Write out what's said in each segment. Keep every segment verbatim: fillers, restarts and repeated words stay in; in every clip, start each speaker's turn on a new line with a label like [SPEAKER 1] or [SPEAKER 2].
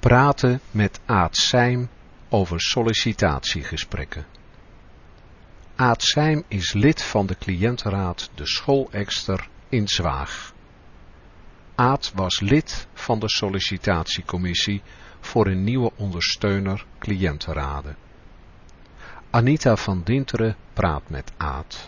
[SPEAKER 1] Praten met Aad Sijm over sollicitatiegesprekken. Aad Sijm is lid van de cliëntenraad De Schoolekster in Zwaag. Aad was lid van de sollicitatiecommissie voor een nieuwe ondersteuner cliëntenraden. Anita van Dinteren praat met Aad.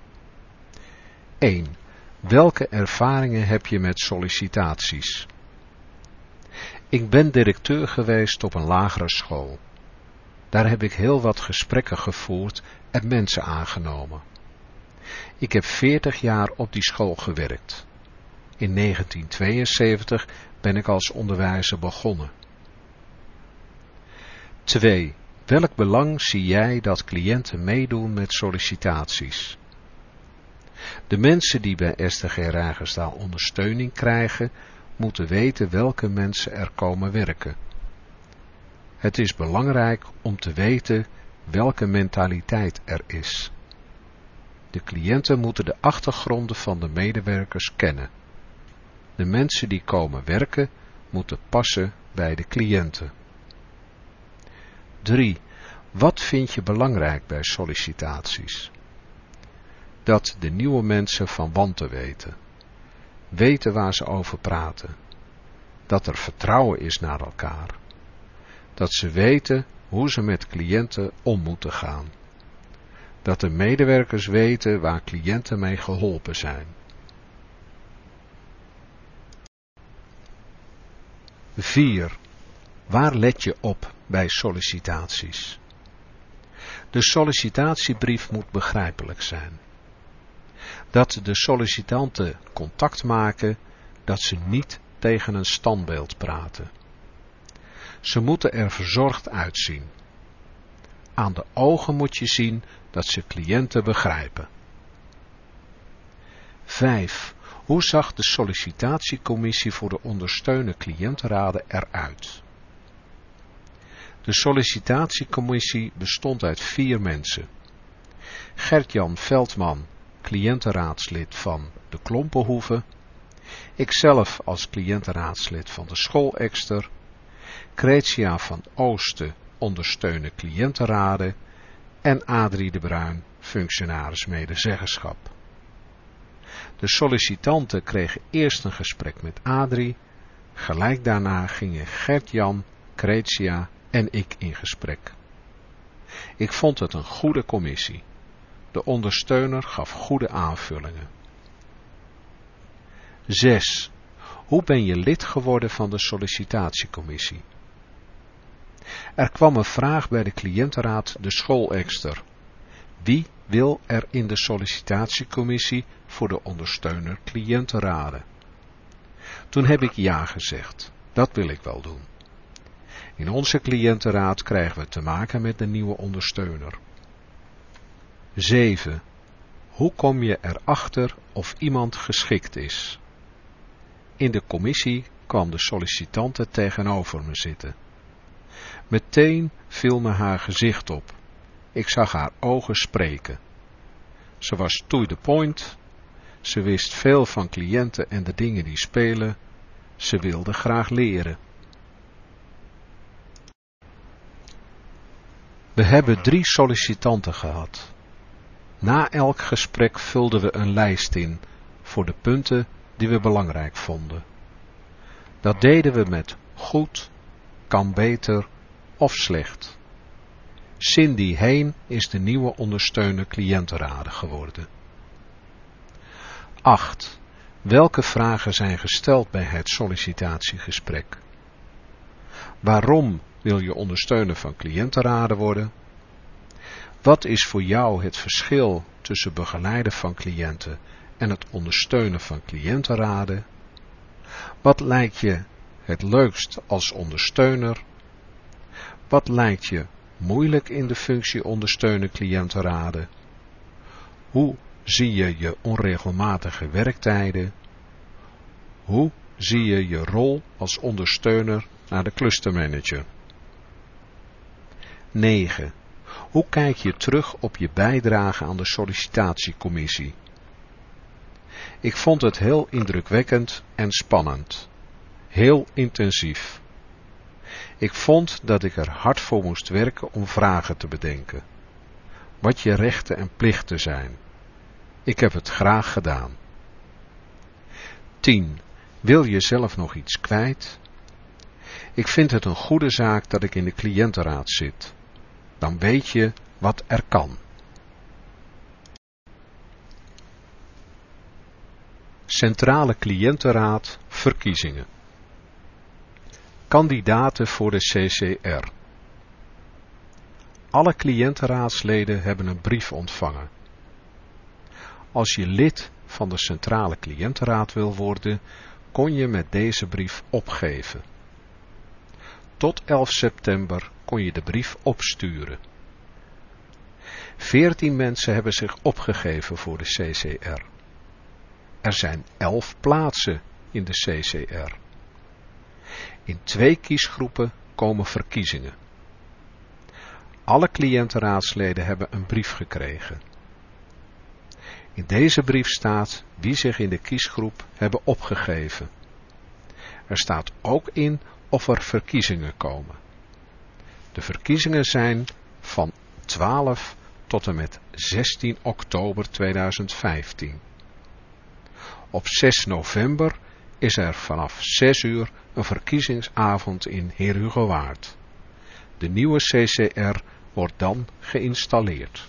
[SPEAKER 1] één. Welke ervaringen heb je met sollicitaties? Ik ben directeur geweest op een lagere school. Daar heb ik heel wat gesprekken gevoerd en mensen aangenomen. Ik heb veertig jaar op die school gewerkt. In negentien tweeënzeventig ben ik als onderwijzer begonnen. twee. Welk belang zie jij dat cliënten meedoen met sollicitaties? De mensen die bij S T G Rijgersdaal ondersteuning krijgen, moeten weten welke mensen er komen werken. Het is belangrijk om te weten welke mentaliteit er is. De cliënten moeten de achtergronden van de medewerkers kennen. De mensen die komen werken, moeten passen bij de cliënten. drie. Wat vind je belangrijk bij sollicitaties? Dat de nieuwe mensen van wanten weten. Weten waar ze over praten. Dat er vertrouwen is naar elkaar. Dat ze weten hoe ze met cliënten om moeten gaan. Dat de medewerkers weten waar cliënten mee geholpen zijn. vier. Waar let je op bij sollicitaties? De sollicitatiebrief moet begrijpelijk zijn. Dat de sollicitanten contact maken, dat ze niet tegen een standbeeld praten. Ze moeten er verzorgd uitzien. Aan de ogen moet je zien dat ze cliënten begrijpen. vijf. Hoe zag de sollicitatiecommissie voor de ondersteuner cliëntenraden eruit? De sollicitatiecommissie bestond uit vier mensen. Gert-Jan Veldman, cliëntenraadslid van de Klompenhoeve, ikzelf als cliëntenraadslid van de Schoolekster, Cretia van Oosten, ondersteuner cliëntenraden en Adrie de Bruin, functionaris medezeggenschap. De sollicitanten kregen eerst een gesprek met Adrie, gelijk daarna gingen Gert-Jan, Cretia en ik in gesprek. Ik vond het een goede commissie. De ondersteuner gaf goede aanvullingen. zes. Hoe ben je lid geworden van de sollicitatiecommissie? Er kwam een vraag bij de cliëntenraad De Schoolekster. Wie wil er in de sollicitatiecommissie voor de ondersteuner cliëntenraden? Toen heb ik ja gezegd. Dat wil ik wel doen. In onze cliëntenraad krijgen we te maken met de nieuwe ondersteuner. zeven. Hoe kom je erachter of iemand geschikt is? In de commissie kwam de sollicitante tegenover me zitten. Meteen viel me haar gezicht op. Ik zag haar ogen spreken. Ze was to the point. Ze wist veel van cliënten en de dingen die spelen. Ze wilde graag leren. We hebben drie sollicitanten gehad. Na elk gesprek vulden we een lijst in voor de punten die we belangrijk vonden. Dat deden we met goed, kan beter of slecht. Cindy Heen is de nieuwe ondersteuner cliëntenraden geworden. acht. Welke vragen zijn gesteld bij het sollicitatiegesprek? Waarom wil je ondersteuner van cliëntenraden worden? Wat is voor jou het verschil tussen begeleiden van cliënten en het ondersteunen van cliëntenraden? Wat lijkt je het leukst als ondersteuner? Wat lijkt je moeilijk in de functie ondersteunen cliëntenraden? Hoe zie je je onregelmatige werktijden? Hoe zie je je rol als ondersteuner naar de clustermanager? negen. Hoe kijk je terug op je bijdrage aan de sollicitatiecommissie? Ik vond het heel indrukwekkend en spannend. Heel intensief. Ik vond dat ik er hard voor moest werken om vragen te bedenken. Wat je rechten en plichten zijn. Ik heb het graag gedaan. tien. Wil je zelf nog iets kwijt? Ik vind het een goede zaak dat ik in de cliëntenraad zit. Dan weet je wat er kan. Centrale Cliëntenraad verkiezingen. Kandidaten voor de C C R. Alle cliëntenraadsleden hebben een brief ontvangen. Als je lid van de Centrale Cliëntenraad wil worden, kon je met deze brief opgeven. Tot elf september kon je de brief opsturen. Veertien mensen hebben zich opgegeven voor de C C R. Er zijn elf plaatsen in de C C R. In twee kiesgroepen komen verkiezingen. Alle cliëntenraadsleden hebben een brief gekregen. In deze brief staat wie zich in de kiesgroep hebben opgegeven. Er staat ook in of er verkiezingen komen. De verkiezingen zijn van twaalf tot en met zestien oktober tweeduizend vijftien. Op zes november is er vanaf zes uur een verkiezingsavond in Heerhugowaard. De nieuwe C C R wordt dan geïnstalleerd.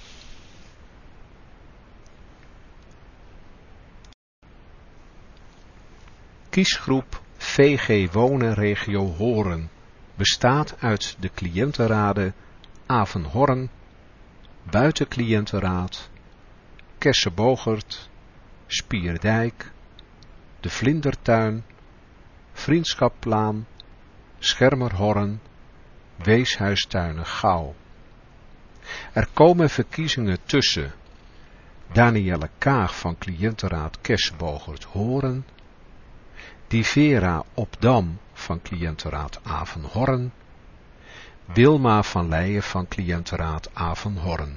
[SPEAKER 1] Kiesgroep V G Wonen Regio Hoorn bestaat uit de cliëntenraden Avenhorn, Buitencliëntenraad, Kersenbogert, Spierdijk, de Vlindertuin, Vriendschaplaan, Schermerhorn, Weeshuistuinen Gouw. Er komen verkiezingen tussen Danielle Kaag van cliëntenraad Kersenbogert Hoorn, Divera Opdam van cliëntenraad Avenhorn, Wilma van Leijen van cliëntenraad Avenhorn.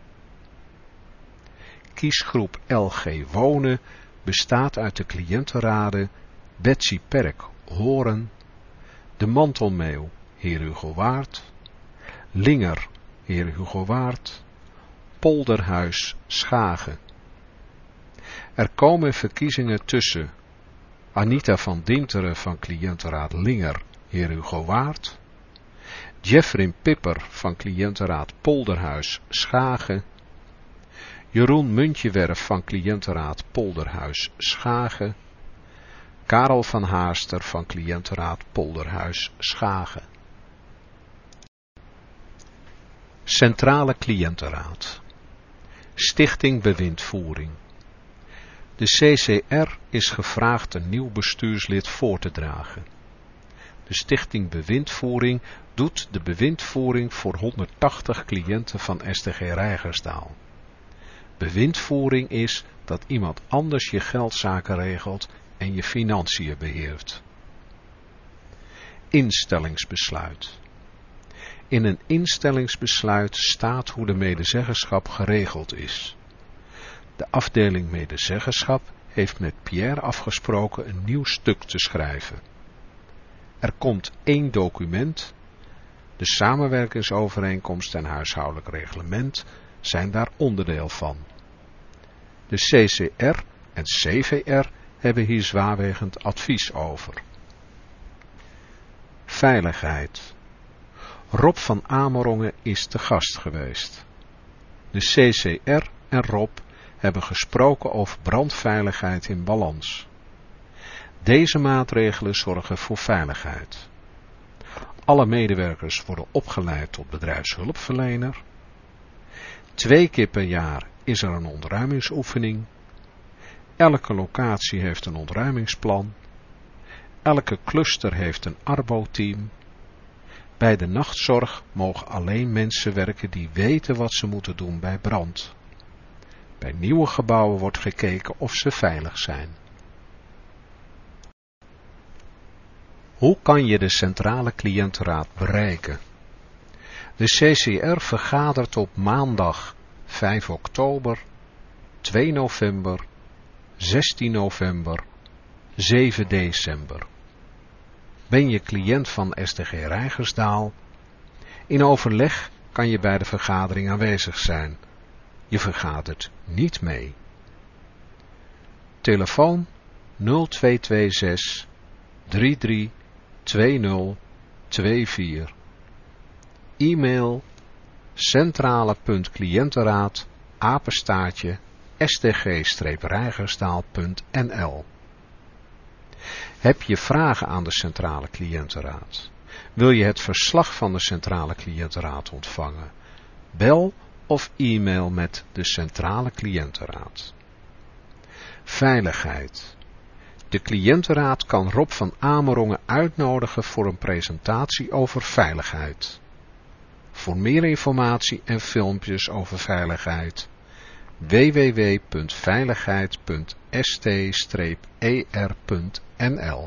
[SPEAKER 1] Kiesgroep L G Wonen bestaat uit de cliëntenraden Betsy Perk Hoorn, De Mantelmeeuw Heerhugowaard, Linger Heerhugowaard, Polderhuis Schagen. Er komen verkiezingen tussen Anita van Dinteren van cliëntenraad Linger Heerhugowaard, Jeffrin Pipper van cliëntenraad Polderhuis Schagen, Jeroen Muntjewerf van cliëntenraad Polderhuis Schagen, Karel van Haaster van cliëntenraad Polderhuis Schagen. Centrale Cliëntenraad. Stichting Bewindvoering. De C C R is gevraagd een nieuw bestuurslid voor te dragen. De Stichting Bewindvoering doet de bewindvoering voor honderdtachtig cliënten van S T G Rijgersdaal. Bewindvoering is dat iemand anders je geldzaken regelt en je financiën beheert. Instellingsbesluit. In een instellingsbesluit staat hoe de medezeggenschap geregeld is. De afdeling medezeggenschap heeft met Pierre afgesproken een nieuw stuk te schrijven. Er komt één document, de samenwerkingsovereenkomst en huishoudelijk reglement zijn daar onderdeel van. De C C R en C V R hebben hier zwaarwegend advies over. Veiligheid. Rob van Amerongen is te gast geweest. De C C R en Rob hebben gesproken over brandveiligheid in balans. Deze maatregelen zorgen voor veiligheid. Alle medewerkers worden opgeleid tot bedrijfshulpverlener. Twee keer per jaar is er een ontruimingsoefening. Elke locatie heeft een ontruimingsplan. Elke cluster heeft een arbo-team. Bij de nachtzorg mogen alleen mensen werken die weten wat ze moeten doen bij brand. Bij nieuwe gebouwen wordt gekeken of ze veilig zijn. Hoe kan je de Centrale Cliëntenraad bereiken? De C C R vergadert op maandag vijf oktober, twee november, zestien november, zeven december. Ben je cliënt van S T G Rijgersdaal? In overleg kan je bij de vergadering aanwezig zijn. Je vergadert niet mee. Telefoon nul twee twee zes drie drie twee nul twee vier. E-mail centrale punt cliëntenraad apenstaartje s t g rijgersdaal punt n l. Heb je vragen aan de Centrale Cliëntenraad? Wil je het verslag van de Centrale Cliëntenraad ontvangen? Bel of e-mail met de Centrale Cliëntenraad. Veiligheid. De Cliëntenraad kan Rob van Amerongen uitnodigen voor een presentatie over veiligheid. Voor meer informatie en filmpjes over veiligheid w w w punt veiligheid punt s t e r punt n l.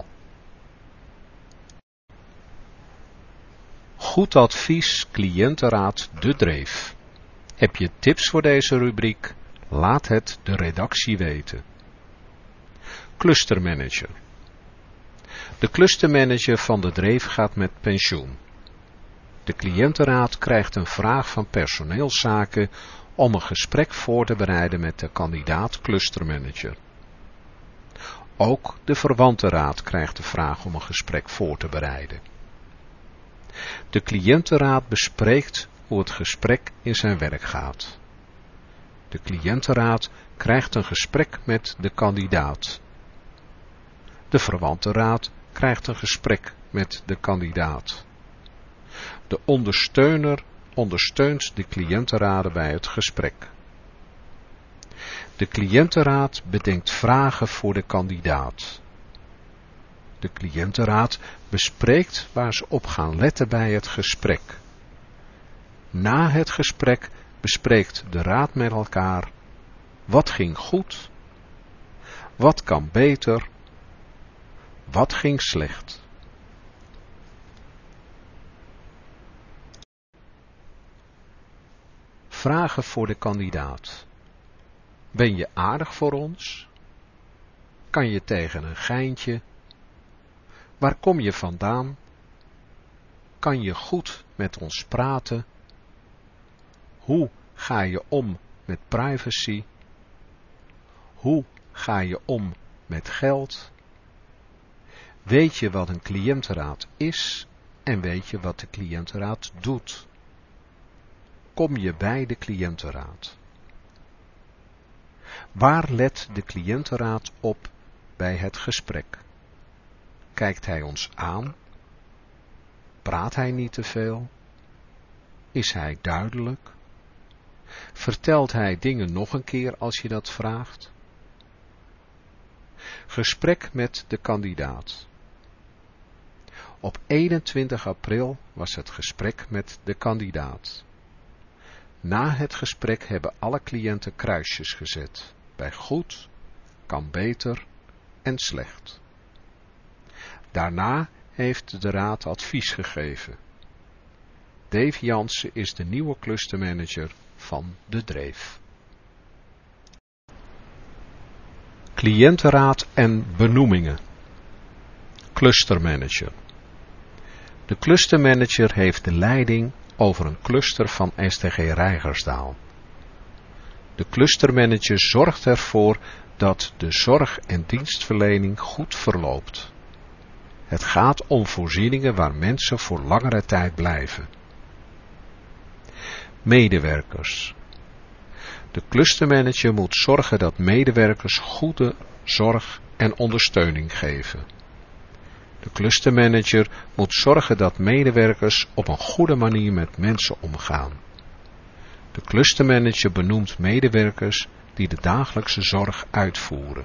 [SPEAKER 1] Goed advies Cliëntenraad De Dreef. Heb je tips voor deze rubriek? Laat het de redactie weten. Clustermanager. De clustermanager van De Dreef gaat met pensioen. De Cliëntenraad krijgt een vraag van personeelszaken om een gesprek voor te bereiden met de kandidaat clustermanager. Ook de Verwantenraad krijgt de vraag om een gesprek voor te bereiden. De Cliëntenraad bespreekt hoe het gesprek in zijn werk gaat. De Cliëntenraad krijgt een gesprek met de kandidaat. De Verwantenraad krijgt een gesprek met de kandidaat. De ondersteuner ondersteunt de cliëntenraden bij het gesprek. De cliëntenraad bedenkt vragen voor de kandidaat. De cliëntenraad bespreekt waar ze op gaan letten bij het gesprek. Na het gesprek bespreekt de raad met elkaar: wat ging goed? Wat kan beter? Wat ging slecht? Vragen voor de kandidaat. Ben je aardig voor ons? Kan je tegen een geintje? Waar kom je vandaan? Kan je goed met ons praten? Hoe ga je om met privacy? Hoe ga je om met geld? Weet je wat een cliëntenraad is en weet je wat de cliëntenraad doet? Kom je bij de cliëntenraad? Waar let de cliëntenraad op bij het gesprek? Kijkt hij ons aan? Praat hij niet te veel? Is hij duidelijk? Vertelt hij dingen nog een keer als je dat vraagt? Gesprek met de kandidaat. Op eenentwintig april was het gesprek met de kandidaat. Na het gesprek hebben alle cliënten kruisjes gezet, bij goed, kan beter en slecht. Daarna heeft de raad advies gegeven. Dave Jansen is de nieuwe clustermanager van De Dreef. Cliëntenraad en benoemingen. Clustermanager. De clustermanager heeft de leiding over een cluster van S T G Rijgersdaal. De clustermanager zorgt ervoor dat de zorg en dienstverlening goed verloopt. Het gaat om voorzieningen waar mensen voor langere tijd blijven. Medewerkers. De clustermanager moet zorgen dat medewerkers goede zorg en ondersteuning geven. De clustermanager moet zorgen dat medewerkers op een goede manier met mensen omgaan. De clustermanager benoemt medewerkers die de dagelijkse zorg uitvoeren.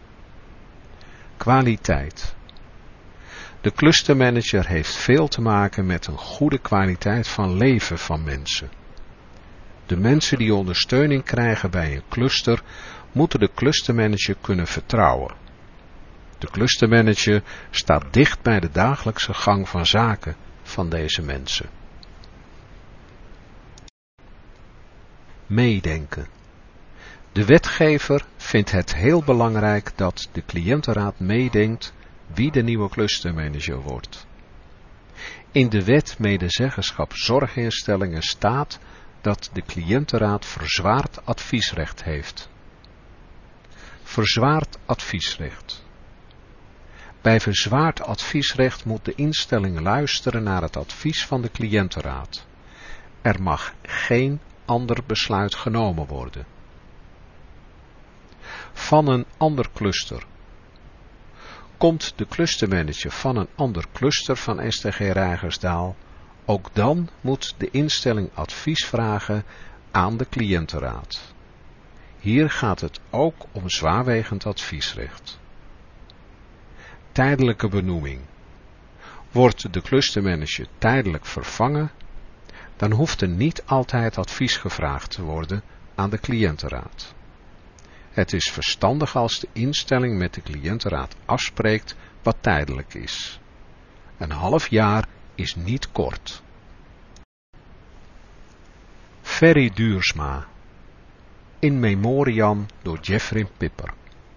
[SPEAKER 1] Kwaliteit. De clustermanager heeft veel te maken met een goede kwaliteit van leven van mensen. De mensen die ondersteuning krijgen bij een cluster, moeten de clustermanager kunnen vertrouwen. De clustermanager staat dicht bij de dagelijkse gang van zaken van deze mensen. Meedenken. De wetgever vindt het heel belangrijk dat de cliëntenraad meedenkt wie de nieuwe clustermanager wordt. In de wet medezeggenschap zorginstellingen staat dat de cliëntenraad verzwaard adviesrecht heeft. Verzwaard adviesrecht. Bij verzwaard adviesrecht moet de instelling luisteren naar het advies van de cliëntenraad. Er mag geen ander besluit genomen worden. Van een ander cluster. Komt de clustermanager van een ander cluster van S T G Rijgersdaal, ook dan moet de instelling advies vragen aan de cliëntenraad. Hier gaat het ook om zwaarwegend adviesrecht. Tijdelijke benoeming. Wordt de clustermanager tijdelijk vervangen, dan hoeft er niet altijd advies gevraagd te worden aan de cliëntenraad. Het is verstandig als de instelling met de cliëntenraad afspreekt wat tijdelijk is. Een half jaar is niet kort. Ferry Duursma. In memoriam door Jeffrey Pipper.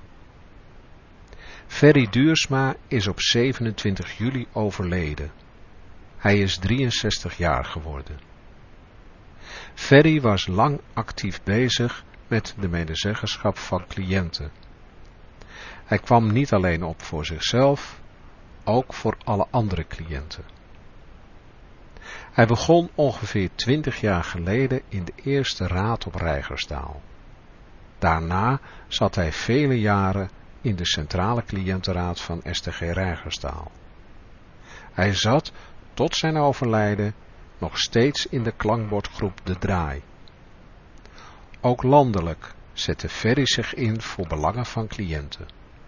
[SPEAKER 1] Ferry Duursma is op zevenentwintig juli overleden. Hij is drieënzestig jaar geworden. Ferry was lang actief bezig met de medezeggenschap van cliënten. Hij kwam niet alleen op voor zichzelf, ook voor alle andere cliënten. Hij begon ongeveer twintig jaar geleden in de eerste raad op Rijgersdaal. Daarna zat hij vele jaren in de centrale cliëntenraad van S T G Rijgersdaal. Hij zat tot zijn overlijden nog steeds in de klankbordgroep De Draai. Ook landelijk zette Ferry zich in voor belangen van cliënten.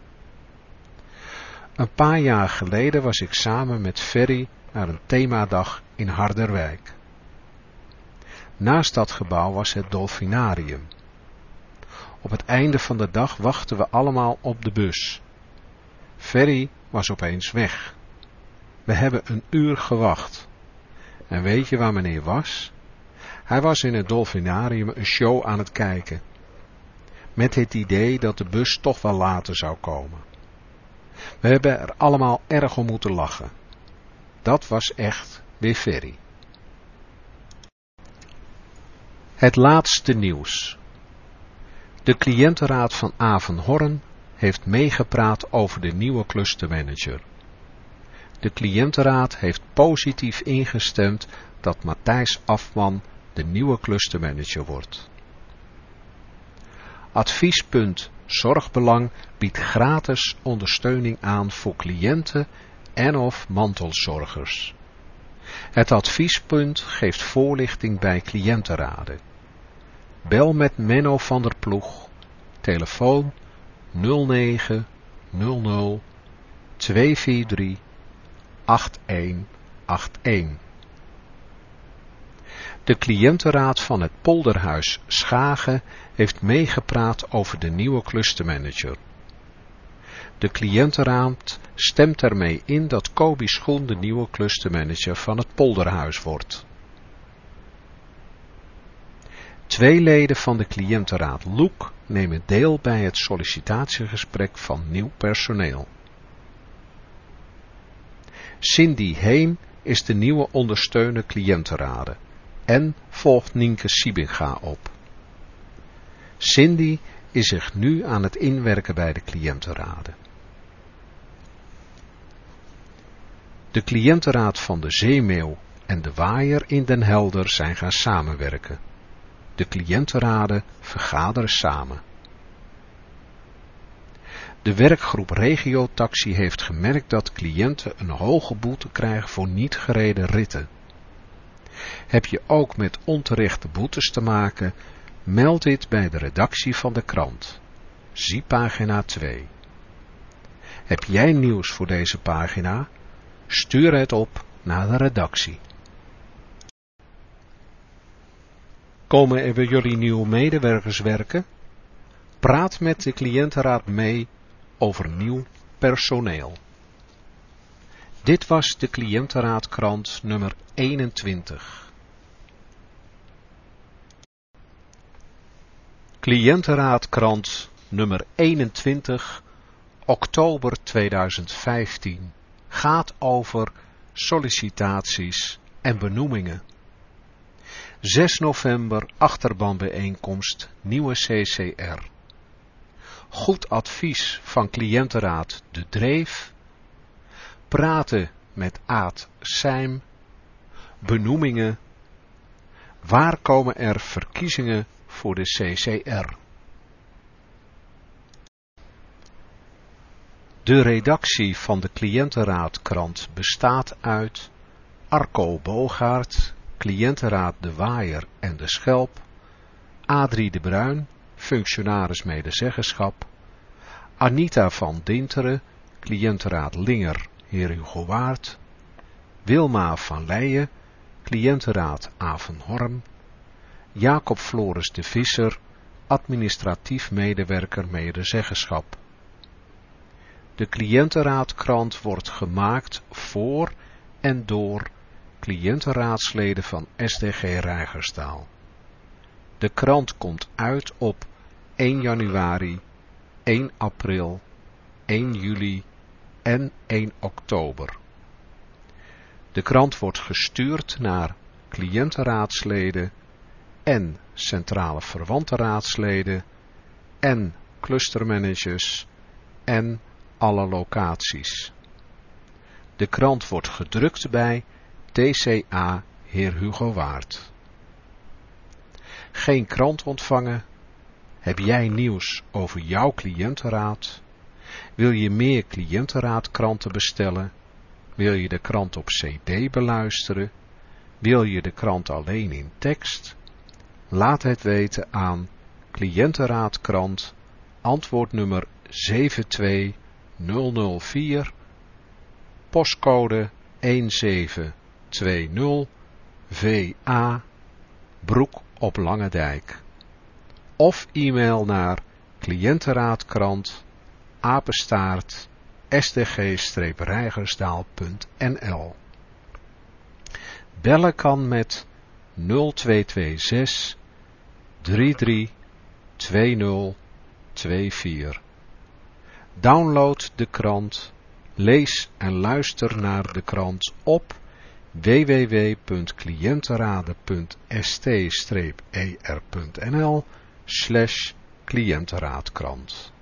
[SPEAKER 1] Een paar jaar geleden was ik samen met Ferry naar een themadag in Harderwijk. Naast dat gebouw was het Dolfinarium. Op het einde van de dag wachten we allemaal op de bus. Ferry was opeens weg. We hebben een uur gewacht. En weet je waar meneer was? Hij was in het Dolfinarium een show aan het kijken. Met het idee dat de bus toch wel later zou komen. We hebben er allemaal erg om moeten lachen. Dat was echt weer Ferry. Het laatste nieuws. De cliëntenraad van Avenhorn heeft meegepraat over de nieuwe clustermanager. De cliëntenraad heeft positief ingestemd dat Matthijs Afman de nieuwe clustermanager wordt. Adviespunt Zorgbelang biedt gratis ondersteuning aan voor cliënten en of mantelzorgers. Het adviespunt geeft voorlichting bij cliëntenraden. Bel met Menno van der Ploeg, telefoon nul negen nul nul twee vier drie acht een acht een. De cliëntenraad van het Polderhuis Schagen heeft meegepraat over de nieuwe clustermanager. De cliëntenraad stemt ermee in dat Kobi Schoen de nieuwe clustermanager van het Polderhuis wordt. Twee leden van de cliëntenraad Loek nemen deel bij het sollicitatiegesprek van nieuw personeel. Cindy Heem is de nieuwe ondersteuner cliëntenraden en volgt Nienke Siebinga op. Cindy is zich nu aan het inwerken bij de cliëntenraden. De cliëntenraad van de Zeemeeuw en de Waaier in Den Helder zijn gaan samenwerken. De cliëntenraden vergaderen samen. De werkgroep Regiotaxi heeft gemerkt dat cliënten een hoge boete krijgen voor niet gereden ritten. Heb je ook met onterechte boetes te maken, meld dit bij de redactie van de krant. Zie pagina twee. Heb jij nieuws voor deze pagina? Stuur het op naar de redactie. Komen er bij jullie nieuwe medewerkers werken? Praat met de cliëntenraad mee over nieuw personeel. Dit was de cliëntenraadkrant nummer eenentwintig. Cliëntenraadkrant nummer eenentwintig, oktober tweeduizend vijftien, gaat over sollicitaties en benoemingen. zes november achterbanbijeenkomst Nieuwe C C R. Goed advies van cliëntenraad De Dreef. Praten met Aad Sijm. Benoemingen. Waar komen er verkiezingen voor de C C R? De redactie van de cliëntenraadkrant bestaat uit Arco Bogaert, cliëntenraad De Waaier en De Schelp, Adrie de Bruin, functionaris medezeggenschap, Anita van Dinteren, cliëntenraad Linger, heer Hugo Waard, Wilma van Leijen, cliëntenraad Avenhorn, Jacob Floris de Visser, administratief medewerker medezeggenschap. De cliëntenraadkrant wordt gemaakt voor en door cliëntenraadsleden van S D G Rijgersdaal. De krant komt uit op één januari, één april, één juli en één oktober. De krant wordt gestuurd naar cliëntenraadsleden en centrale verwante raadsleden en clustermanagers en alle locaties. De krant wordt gedrukt bij T C A heer Hugo Waard. Geen krant ontvangen? Heb jij nieuws over jouw cliëntenraad? Wil je meer cliëntenraadkranten bestellen? Wil je de krant op C D beluisteren? Wil je de krant alleen in tekst? Laat het weten aan cliëntenraadkrant, antwoordnummer zeven twee nul nul vier, postcode een zeven twee nul, V A, Broek op Langendijk. Of e-mail naar cliëntenraadkrant, apenstaart, s d g rijgersdaal punt n l. Bellen kan met nul twee twee zes drie drie twee nul twee vier. Download de krant, lees en luister naar de krant op w w w punt cliëntenraden punt s t e r punt n l slash cliëntenraadkrant.